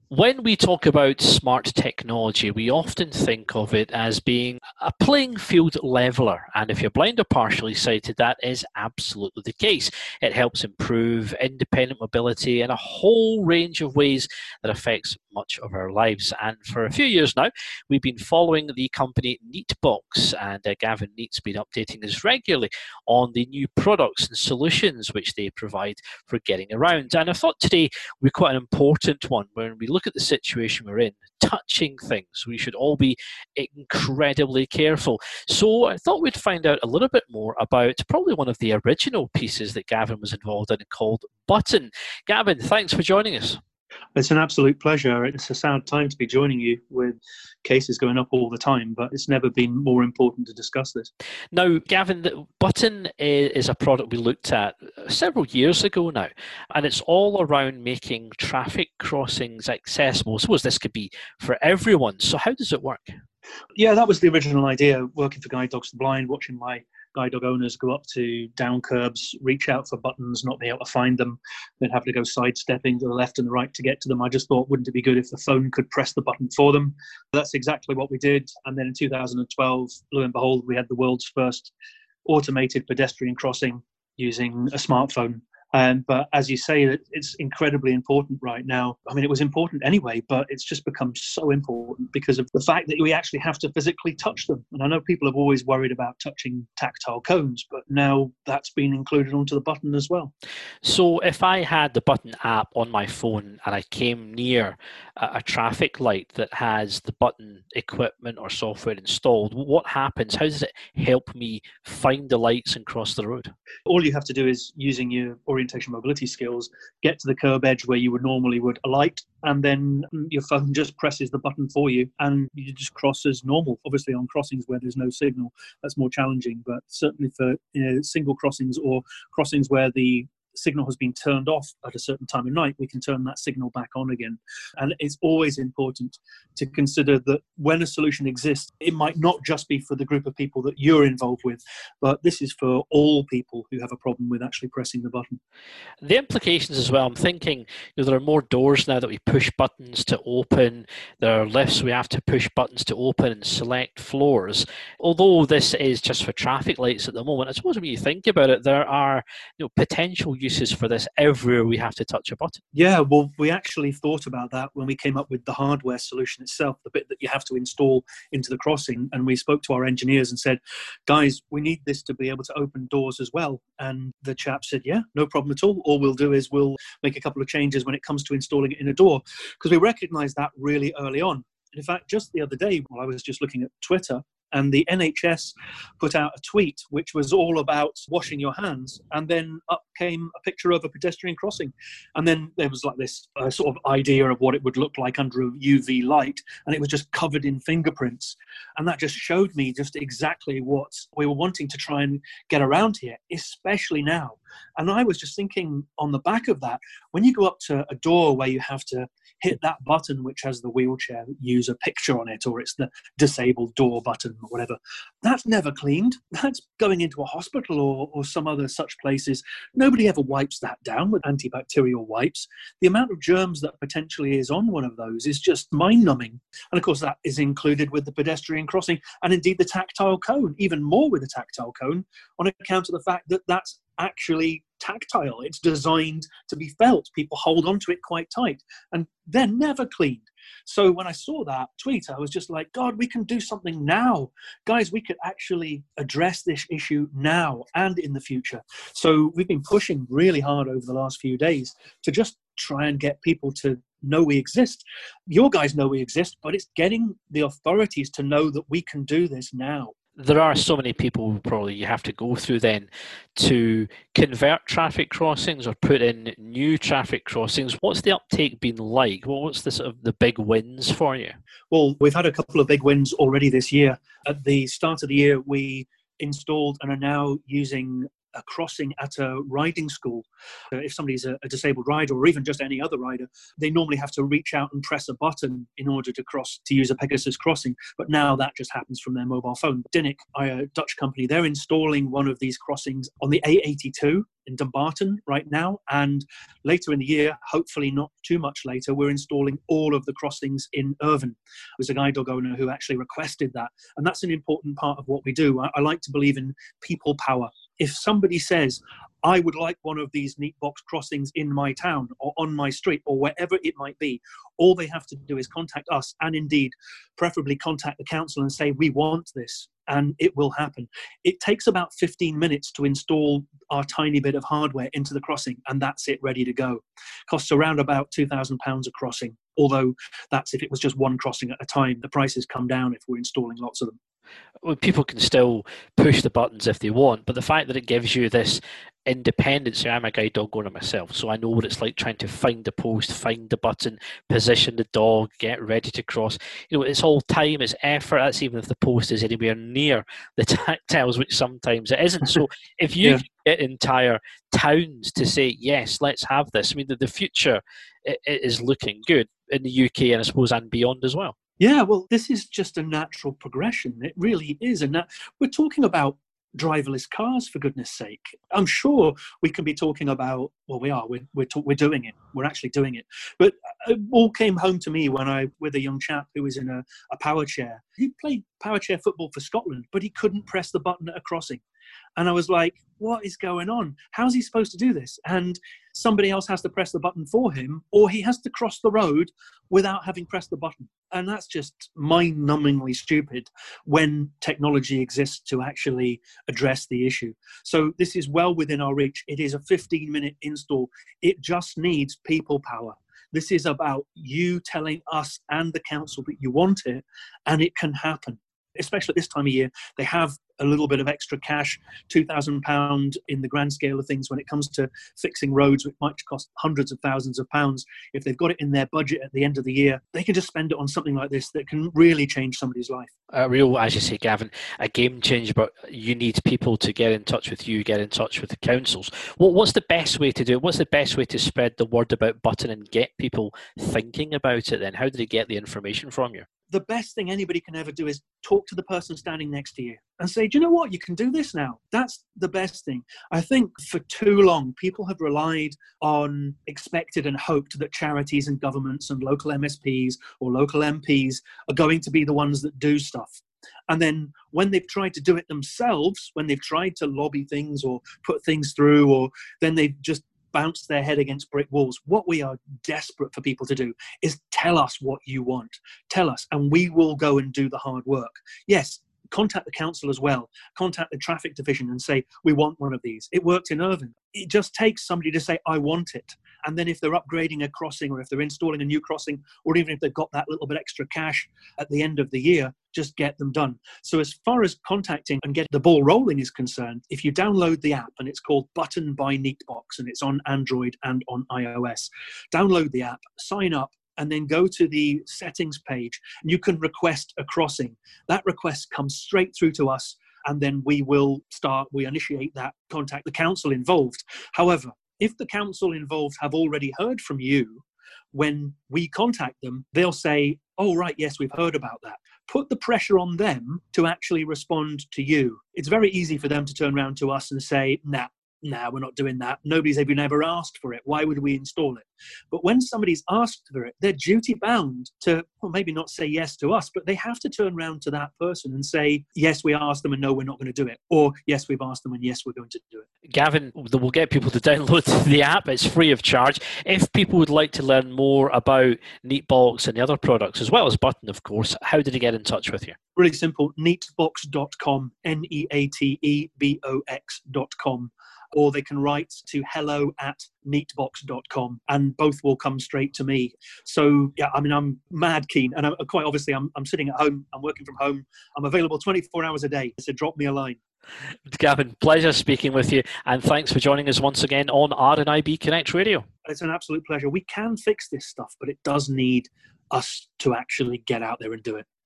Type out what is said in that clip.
When we talk about smart technology, we often think of it as being a playing field leveler. And if you're blind or partially sighted, that is absolutely the case. It helps improve independent mobility in a whole range of ways that affects much of our lives. And for a few years now, we've been following the company Neatbox, and Gavin Neat's been updating us regularly on the new products and solutions which they provide for getting around. And I thought today we're quite an important one. When we look at the situation we're in, touching things, we should all be incredibly careful. So I thought we'd find out a little bit more about probably one of the original pieces that Gavin was involved in, called Button. Gavin, thanks for joining us. It's an absolute pleasure. It's a sad time to be joining you with cases going up all the time, but it's never been more important to discuss this. Now, Gavin, the Button is a product we looked at several years ago now, and it's all around making traffic crossings accessible. I suppose this could be for everyone. So how does it work? Yeah, that was the original idea, working for Guide Dogs for the Blind, watching my guide dog owners go up to down curbs, reach out for buttons, not be able to find them, then have to go sidestepping to the left and the right to get to them. I just thought, wouldn't it be good if the phone could press the button for them? That's exactly what we did. And then in 2012, lo and behold, we had the world's first automated pedestrian crossing using a smartphone. But as you say, it's incredibly important right now. I mean, it was important anyway, but it's just become so important because of the fact that we actually have to physically touch them. And I know people have always worried about touching tactile cones, but now that's been included onto the button as well. So if I had the Button app on my phone and I came near a traffic light that has the Button equipment or software installed, what happens? How does it help me find the lights and cross the road? All you have to do is, using your orientation mobility skills, get to the curb edge where you would normally alight, and then your phone just presses the button for you and you just cross as normal. Obviously on crossings where there's no signal, that's more challenging, but certainly for single crossings or crossings where the signal has been turned off at a certain time of night, we can turn that signal back on again. And it's always important to consider that when a solution exists, it might not just be for the group of people that you're involved with, but this is for all people who have a problem with actually pressing the button. The implications as well, I'm thinking, there are more doors now that we push buttons to open. There are lifts we have to push buttons to open and select floors. Although this is just for traffic lights at the moment, I suppose when you think about it, there are potential uses for this everywhere we have to touch a button. Yeah, well, we actually thought about that when we came up with the hardware solution itself, the bit that you have to install into the crossing. And we spoke to our engineers and said, guys, we need this to be able to open doors as well. And the chap said, yeah, no problem at all. All we'll do is we'll make a couple of changes when it comes to installing it in a door, because we recognized that really early on. In fact, just the other day, while I was just looking at Twitter, and the NHS put out a tweet which was all about washing your hands, and then up came a picture of a pedestrian crossing, and then there was like this sort of idea of what it would look like under a UV light, and it was just covered in fingerprints, and that just showed me just exactly what we were wanting to try and get around here, especially now. And I was just thinking, on the back of that, when you go up to a door where you have to hit that button which has the wheelchair user picture on it, or it's the disabled door button or whatever, that's never cleaned. That's going into a hospital or some other such places. Nobody ever wipes that down with antibacterial wipes. The amount of germs that potentially is on one of those is just mind-numbing. And of course that is included with the pedestrian crossing, and indeed the tactile cone, even more with the tactile cone, on account of the fact that that's actually tactile. It's designed to be felt. People hold on to it quite tight, and they're never cleaned. So when I saw that tweet, I was just like, God, we can do something now. Guys, we could actually address this issue now and in the future. So we've been pushing really hard over the last few days to just try and get people to know we exist. Your guys know we exist, but it's getting the authorities to know that we can do this now. There are so many people probably you have to go through then to convert traffic crossings or put in new traffic crossings. What's the uptake been like? What's the sort of the big wins for you? Well, we've had a couple of big wins already this year. At the start of the year, we installed and are now using a crossing at a riding school, if somebody's a disabled rider or even just any other rider, they normally have to reach out and press a button in order to cross, to use a Pegasus crossing. But now that just happens from their mobile phone. Dynniq, a Dutch company, they're installing one of these crossings on the A82 in Dumbarton right now. And later in the year, hopefully not too much later, we're installing all of the crossings in Irvine. There's a guide dog owner who actually requested that. And that's an important part of what we do. I like to believe in people power. If somebody says, I would like one of these Neatbox crossings in my town or on my street or wherever it might be, all they have to do is contact us, and indeed, preferably contact the council and say, we want this, and it will happen. It takes about 15 minutes to install our tiny bit of hardware into the crossing, and that's it, ready to go. Costs around about £2,000 a crossing, although that's if it was just one crossing at a time. The prices come down if we're installing lots of them. Well, people can still push the buttons if they want, but the fact that it gives you this independence, I'm a guide dog owner myself, so I know what it's like trying to find the post, find the button, position the dog, get ready to cross. It's all time, it's effort. That's even if the post is anywhere near the tactiles, which sometimes it isn't. So if you get entire towns to say, yes, let's have this, I mean, the future it is looking good in the UK and I suppose and beyond as well. Yeah, well, this is just a natural progression. It really is. And we're talking about driverless cars, for goodness sake. I'm sure we can be talking about, well, we are. We're doing it. We're actually doing it. But it all came home to me with a young chap who was in a power chair. He played power chair football for Scotland, but he couldn't press the button at a crossing. And I was like, what is going on? How's he supposed to do this? And somebody else has to press the button for him, or he has to cross the road without having pressed the button. And that's just mind-numbingly stupid when technology exists to actually address the issue. So this is well within our reach. It is a 15-minute install. It just needs people power. This is about you telling us and the council that you want it, and it can happen. Especially at this time of year, they have a little bit of extra cash, £2,000 in the grand scale of things when it comes to fixing roads, which might cost hundreds of thousands of pounds. If they've got it in their budget at the end of the year, they can just spend it on something like this that can really change somebody's life. Real, as you say, Gavin, a game changer, but you need people to get in touch with you, get in touch with the councils. What's the best way to do it? What's the best way to spread the word about Button and get people thinking about it then? How do they get the information from you? The best thing anybody can ever do is talk to the person standing next to you and say, do you know what? You can do this now. That's the best thing. I think for too long, people have relied on, expected and hoped that charities and governments and local MSPs or local MPs are going to be the ones that do stuff. And then when they've tried to do it themselves, when they've tried to lobby things or put things through, or then they've just bounce their head against brick walls. What we are desperate for people to do is tell us what you want. Tell us, and we will go and do the hard work. Yes, contact the council as well. Contact the traffic division and say, we want one of these. It worked in Irvine. It just takes somebody to say, I want it. And then if they're upgrading a crossing or if they're installing a new crossing, or even if they've got that little bit extra cash at the end of the year, just get them done. So as far as contacting and getting the ball rolling is concerned, if you download the app, and it's called Button by Neatbox, and it's on Android and on iOS, download the app, sign up, and then go to the settings page, and you can request a crossing. That request comes straight through to us, and then we initiate that, contact the council involved. However, if the council involved have already heard from you, when we contact them, they'll say, oh, right, yes, we've heard about that. Put the pressure on them to actually respond to you. It's very easy for them to turn around to us and say, nah, we're not doing that. Nobody's even ever asked for it. Why would we install it? But when somebody's asked for it, they're duty bound to, well, maybe not say yes to us, but they have to turn around to that person and say, yes, we asked them and no, we're not going to do it. Or yes, we've asked them and yes, we're going to do it. Gavin, we'll get people to download the app. It's free of charge. If people would like to learn more about Neatbox and the other products, as well as Button, of course, how did they get in touch with you? Really simple, neatbox.com, neatebox.com. Or they can write to hello@neatbox.com, and both will come straight to me. So, yeah, I mean, I'm mad keen, and I'm sitting at home, I'm working from home, I'm available 24 hours a day, so drop me a line. Gavin, pleasure speaking with you, and thanks for joining us once again on RNIB Connect Radio. It's an absolute pleasure. We can fix this stuff, but it does need us to actually get out there and do it.